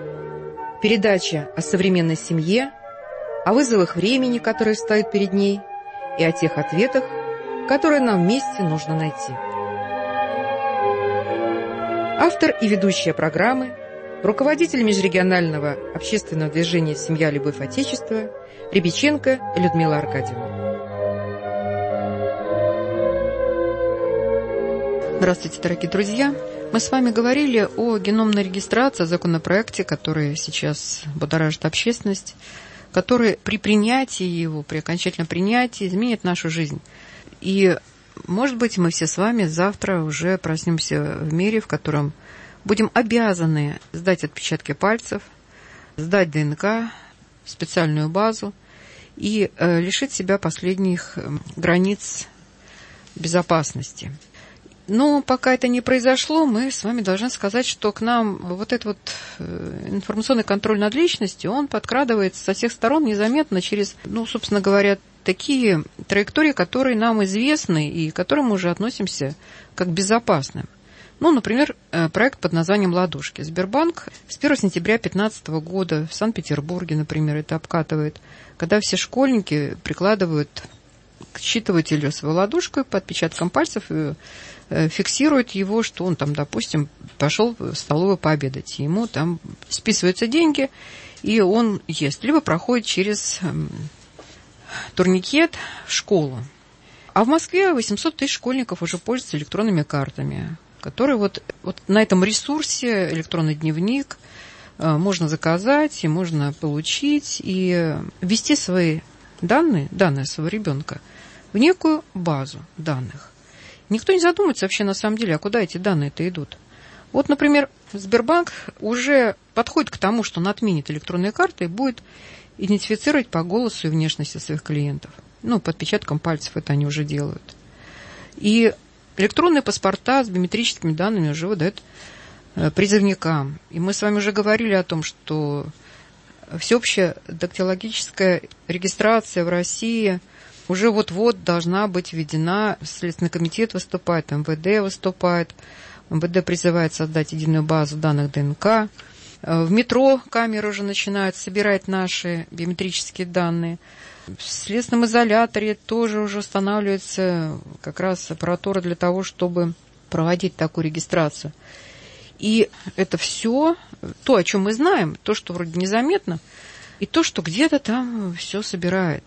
Передача о современной семье, о вызовах времени, которые стоят перед ней, и о тех ответах, которые нам вместе нужно найти. Автор и ведущая программы, руководитель межрегионального общественного движения «Семья. Любовь. Отечество» Рябиченко Людмила Аркадьевна. Здравствуйте, дорогие друзья! Мы с вами говорили о геномной регистрации, о законопроекте, который сейчас будоражит общественность, который при принятии его, при окончательном принятии изменит нашу жизнь. И может быть, мы все с вами завтра уже проснемся в мире, в котором будем обязаны сдать отпечатки пальцев, сдать ДНК в специальную базу и э, лишить себя последних э, границ безопасности. Но пока это не произошло, мы с вами должны сказать, что к нам вот этот вот э, информационный контроль над личностью, он подкрадывается со всех сторон незаметно через, ну, собственно говоря, такие траектории, которые нам известны и к которым мы уже относимся как к безопасным. Ну, например, проект под названием «Ладошки». Сбербанк с первого сентября две тысячи пятнадцатого года в Санкт-Петербурге, например, это обкатывает, когда все школьники прикладывают к считывателю свою ладошку и по отпечаткам пальцев фиксируют его, что он там, допустим, пошел в столовую пообедать, и ему там списываются деньги, и он ест, либо проходит через турникет в школу. А в Москве восемьсот тысяч школьников уже пользуются электронными картами, которые вот, вот на этом ресурсе электронный дневник можно заказать, и можно получить, и ввести свои данные, данные своего ребенка в некую базу данных. Никто не задумывается вообще на самом деле, а куда эти данные-то идут. Вот, например, Сбербанк уже подходит к тому, что он отменит электронные карты и будет идентифицировать по голосу и внешности своих клиентов. Ну, по отпечаткам пальцев это они уже делают. И электронные паспорта с биометрическими данными уже выдают призывникам. И мы с вами уже говорили о том, что всеобщая дактилологическая регистрация в России уже вот-вот должна быть введена. Следственный комитет выступает, эм вэ дэ выступает. эм вэ дэ призывает создать единую базу данных ДНК. В метро камеры уже начинают собирать наши биометрические данные. В следственном изоляторе тоже уже устанавливается как раз аппаратура для того, чтобы проводить такую регистрацию. И это все то, о чем мы знаем, то, что вроде незаметно, и то, что где-то там все собирает.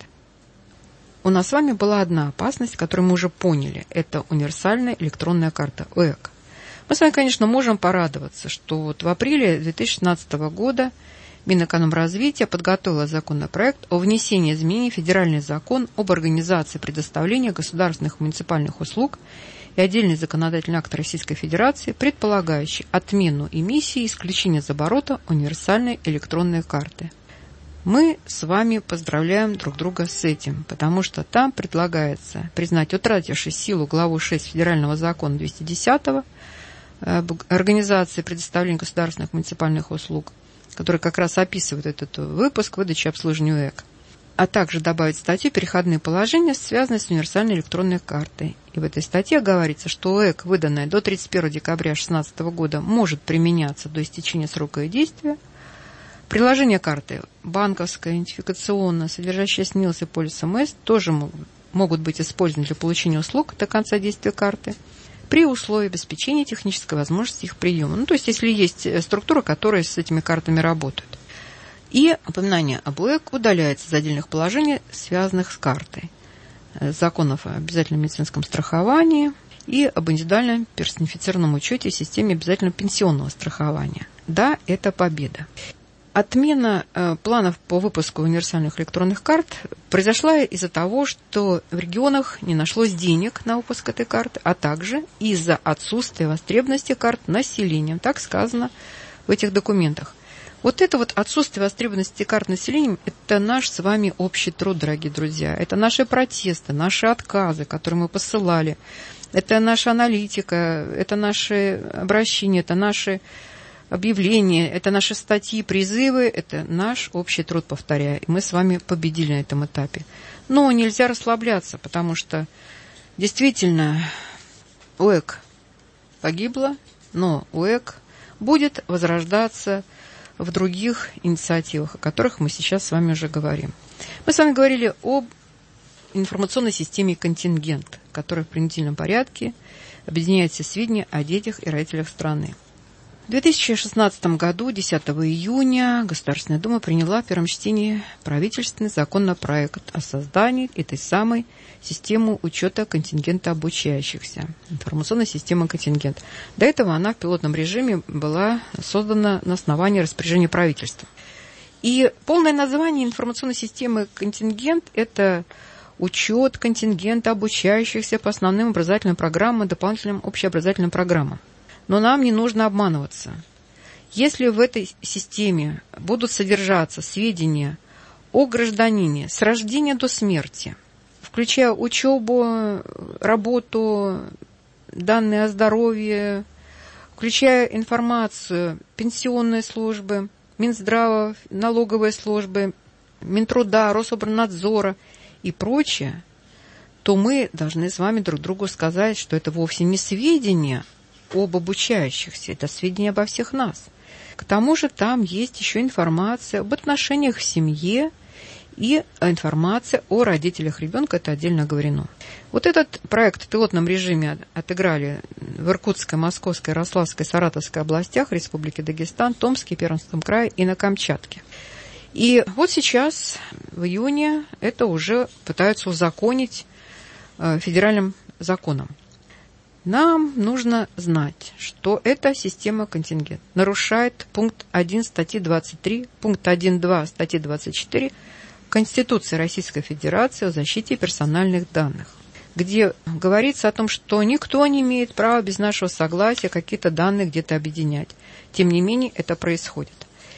У нас с вами была одна опасность, которую мы уже поняли. Это универсальная электронная карта УЭК. Мы с вами, конечно, можем порадоваться, что вот в апреле две тысячи шестнадцатого года Минэкономразвития подготовила законопроект о внесении изменений в федеральный закон об организации предоставления государственных и муниципальных услуг и отдельный законодательный акт Российской Федерации, предполагающий отмену эмиссии и исключение из оборота универсальной электронной карты. Мы с вами поздравляем друг друга с этим, потому что там предлагается признать утратившей силу главу шесть федерального закона двести десятого об организации предоставления государственных и муниципальных услуг, который как раз описывает этот выпуск выдачи и обслуживания УЭК, а также добавить в статью переходные положения, связанные с универсальной электронной картой. И в этой статье говорится, что УЭК, выданная до тридцать первого декабря две тысячи шестнадцатого года, может применяться до истечения срока ее действия. Приложение карты банковское, идентификационное, содержащее СНИЛС и полис МС, тоже могут быть использованы для получения услуг до конца действия карты при условии обеспечения технической возможности их приема. Ну, то есть, если есть структура, которая с этими картами работает. И упоминание об УЭК удаляется из отдельных положений, связанных с картой. Законов о обязательном медицинском страховании и об индивидуальном персонифицированном учете в системе обязательного пенсионного страхования. Да, это победа. Отмена э, планов по выпуску универсальных электронных карт произошла из-за того, что в регионах не нашлось денег на выпуск этой карты, а также из-за отсутствия востребованности карт населением. Так сказано в этих документах. Вот это вот отсутствие востребованности карт населением – это наш с вами общий труд, дорогие друзья. Это наши протесты, наши отказы, которые мы посылали. Это наша аналитика, это наши обращения, это наши объявления, это наши статьи, призывы, это наш общий труд, повторяю. И мы с вами победили на этом этапе. Но нельзя расслабляться, потому что действительно УЭК погибла, но УЭК будет возрождаться в других инициативах, о которых мы сейчас с вами уже говорим. Мы с вами говорили об информационной системе «Контингент», которая в принудительном порядке объединяет все сведения о детях и родителях страны. В две тысячи шестнадцатом году, десятого июня, Государственная Дума приняла в первом чтении правительственный законопроект о создании этой самой системы учета контингента обучающихся, информационной системы «Контингент». До этого она в пилотном режиме была создана на основании распоряжения правительства. И полное название информационной системы «Контингент» – это учет контингента обучающихся по основным образовательным программам и дополнительным общеобразовательным программам. Но нам не нужно обманываться. Если в этой системе будут содержаться сведения о гражданине с рождения до смерти, включая учебу, работу, данные о здоровье, включая информацию пенсионной службы, Минздрава, налоговой службы, Минтруда, Рособорнадзора и прочее, то мы должны с вами друг другу сказать, что это вовсе не сведения об обучающихся, это сведения обо всех нас. К тому же там есть еще информация об отношениях в семье и информация о родителях ребенка, это отдельно оговорено. Вот этот проект в пилотном режиме отыграли в Иркутской, Московской, Ярославской, Саратовской областях Республики Дагестан, Томске, Пермском крае и на Камчатке. И вот сейчас, в июне, это уже пытаются узаконить федеральным законом. Нам нужно знать, что эта система контингент нарушает пункт один статьи двадцать три, пункт один точка два статьи двадцать четыре Конституции Российской Федерации о защите персональных данных, где говорится о том, что никто не имеет права без нашего согласия какие-то данные где-то объединять. Тем не менее, это происходит.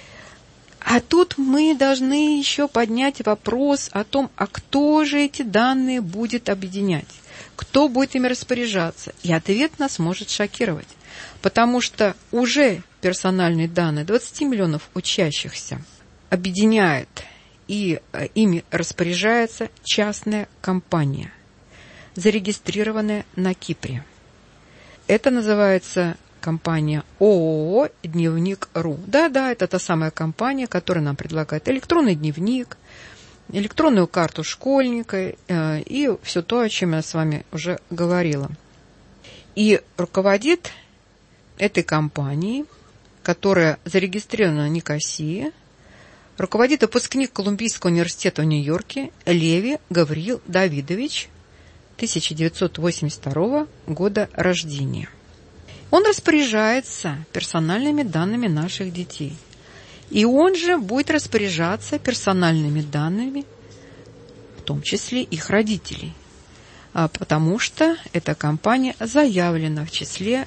А тут мы должны еще поднять вопрос о том, а кто же эти данные будет объединять, кто будет ими распоряжаться. И ответ нас может шокировать, потому что уже персональные данные двадцати миллионов учащихся объединяет и ими распоряжается частная компания, зарегистрированная на Кипре. Это называется компания ООО «Дневник.ру». Да-да, это та самая компания, которая нам предлагает электронный дневник, электронную карту школьника э, и все то, о чем я с вами уже говорила. И руководит этой компанией, которая зарегистрирована в Никосии, руководит выпускник Колумбийского университета в Нью-Йорке Леви Гавриил Давидович, тысяча девятьсот восемьдесят второго года рождения. Он распоряжается персональными данными наших детей. И он же будет распоряжаться персональными данными, в том числе их родителей. Потому что эта компания заявлена в числе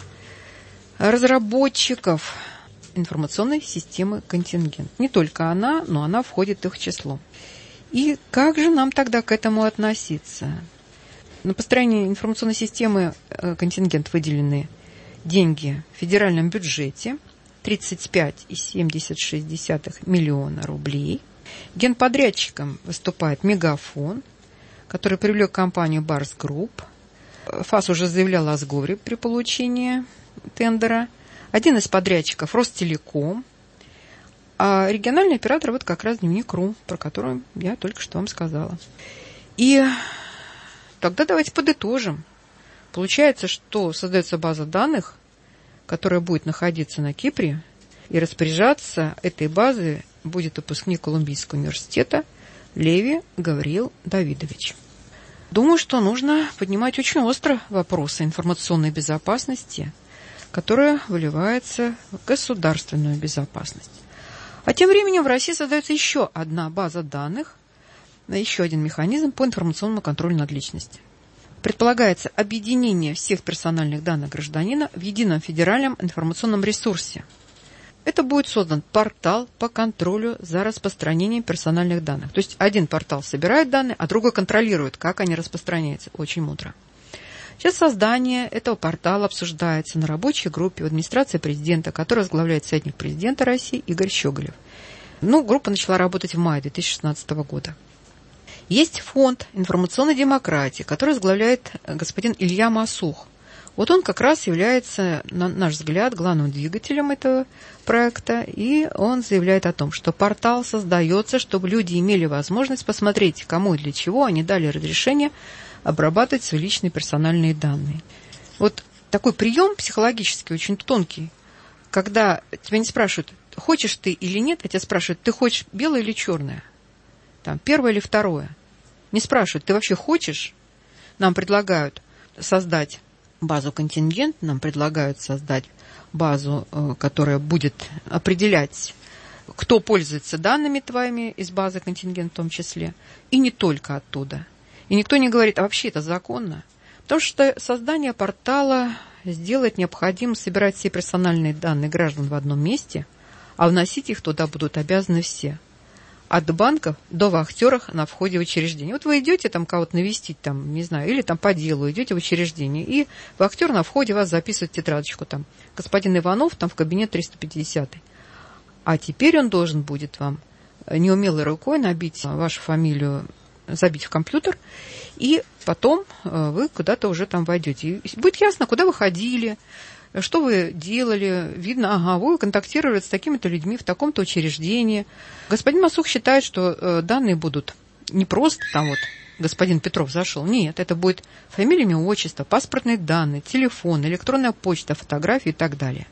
разработчиков информационной системы контингент. Не только она, но она входит в их число. И как же нам тогда к этому относиться? На построение информационной системы контингент выделены деньги в федеральном бюджете тридцать пять целых семьдесят шесть десятых миллиона рублей. Генподрядчиком выступает Мегафон, который привлек компанию Барс Групп. ФАС уже заявлял о сговоре при получении тендера. Один из подрядчиков Ростелеком, а региональный оператор вот как раз Дневник.ру, про который я только что вам сказала. И тогда давайте подытожим. Получается, что создается база данных, которая будет находиться на Кипре, и распоряжаться этой базой будет выпускник Колумбийского университета Леви Гавриил Давидович. Думаю, что нужно поднимать очень остро вопросы информационной безопасности, которая выливается в государственную безопасность. А тем временем в России создается еще одна база данных, еще один механизм по информационному контролю над личностью. Предполагается объединение всех персональных данных гражданина в едином федеральном информационном ресурсе. Это будет создан портал по контролю за распространением персональных данных. То есть один портал собирает данные, а другой контролирует, как они распространяются. Очень мудро. Сейчас создание этого портала обсуждается на рабочей группе в администрации президента, которую возглавляет советник президента России Игорь Щеголев. Ну, группа начала работать в мае две тысячи шестнадцатого года. Есть фонд информационной демократии, который возглавляет господин Илья Масух. Вот он как раз является, на наш взгляд, главным двигателем этого проекта, и он заявляет о том, что портал создается, чтобы люди имели возможность посмотреть, кому и для чего они дали разрешение обрабатывать свои личные персональные данные. Вот такой прием психологический, очень тонкий, когда тебя не спрашивают, хочешь ты или нет, а тебя спрашивают, ты хочешь белое или черное, там, первое или второе. Не спрашивают, ты вообще хочешь? Нам предлагают создать базу контингент, нам предлагают создать базу, которая будет определять, кто пользуется данными твоими из базы контингент в том числе, и не только оттуда. И никто не говорит, а вообще это законно. Потому что создание портала сделает необходимо собирать все персональные данные граждан в одном месте, а вносить их туда будут обязаны все. От банков до вахтеров на входе в учреждение. Вот вы идете там кого-то навестить, там, не знаю, или там по делу, идете в учреждение, и вахтер на входе вас записывает в тетрадочку, там, господин Иванов, там, в кабинет триста пятидесятый. А теперь он должен будет вам неумелой рукой набить вашу фамилию, забить в компьютер, и потом вы куда-то уже там войдете. И будет ясно, куда вы ходили, что вы делали. Видно, ага, вы контактировали с такими-то людьми в таком-то учреждении. Господин Масух считает, что данные будут не просто там вот господин Петров зашел. Нет, это будет фамилия, имя, отчество, паспортные данные, телефон, электронная почта, фотографии и так далее.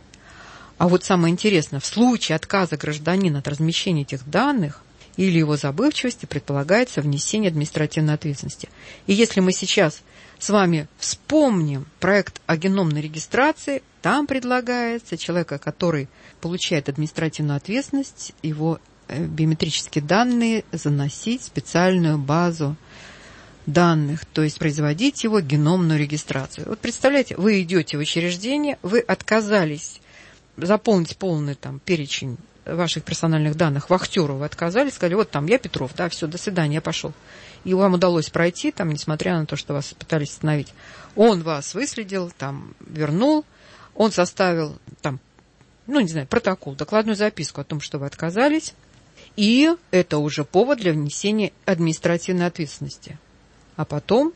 А вот самое интересное, в случае отказа гражданина от размещения этих данных или его забывчивости предполагается внесение административной ответственности. И если мы сейчас с вами вспомним проект о геномной регистрации, там предлагается человека, который получает административную ответственность, его биометрические данные заносить в специальную базу данных, то есть производить его геномную регистрацию. Вот представляете, вы идете в учреждение, вы отказались заполнить полный там перечень ваших персональных данных вахтеру, вы отказались, сказали, вот там я Петров, да, все, до свидания, я пошел. И вам удалось пройти, там, несмотря на то, что вас пытались остановить. Он вас выследил, там, вернул, он составил, там, ну, не знаю, протокол, докладную записку о том, что вы отказались, и это уже повод для внесения административной ответственности. А потом,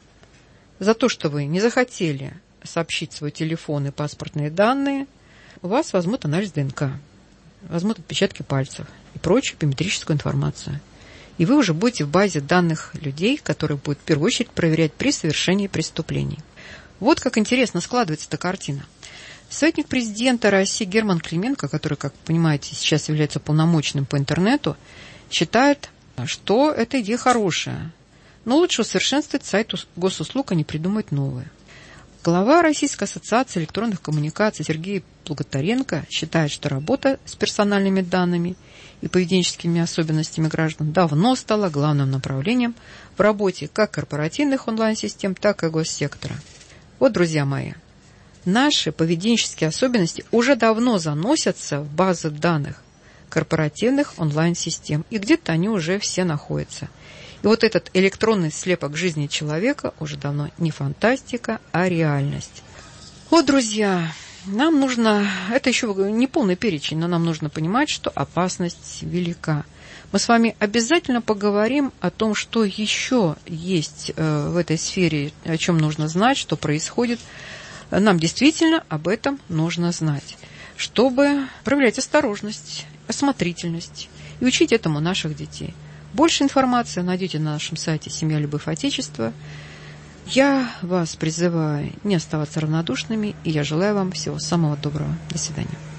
за то, что вы не захотели сообщить свой телефон и паспортные данные, у вас возьмут анализ ДНК, возьмут отпечатки пальцев и прочую биометрическую информацию. И вы уже будете в базе данных людей, которые будут в первую очередь проверять при совершении преступлений. Вот как интересно складывается эта картина. Советник президента России Герман Клименко, который, как вы понимаете, сейчас является полномочным по интернету, считает, что эта идея хорошая. Но лучше усовершенствовать сайт госуслуг, а не придумать новые. Глава Российской ассоциации электронных коммуникаций Сергей Плуготаренко считает, что работа с персональными данными и поведенческими особенностями граждан давно стала главным направлением в работе как корпоративных онлайн-систем, так и госсектора. Вот, друзья мои, наши поведенческие особенности уже давно заносятся в базы данных корпоративных онлайн-систем, и где-то они уже все находятся. И вот этот электронный слепок жизни человека уже давно не фантастика, а реальность. Вот, друзья, нам нужно, это еще не полный перечень, но нам нужно понимать, что опасность велика. Мы с вами обязательно поговорим о том, что еще есть в этой сфере, о чем нужно знать, что происходит. Нам действительно об этом нужно знать, чтобы проявлять осторожность, осмотрительность и учить этому наших детей. Больше информации найдете на нашем сайте «Семья, любовь, отечество». Я вас призываю не оставаться равнодушными, и я желаю вам всего самого доброго. До свидания.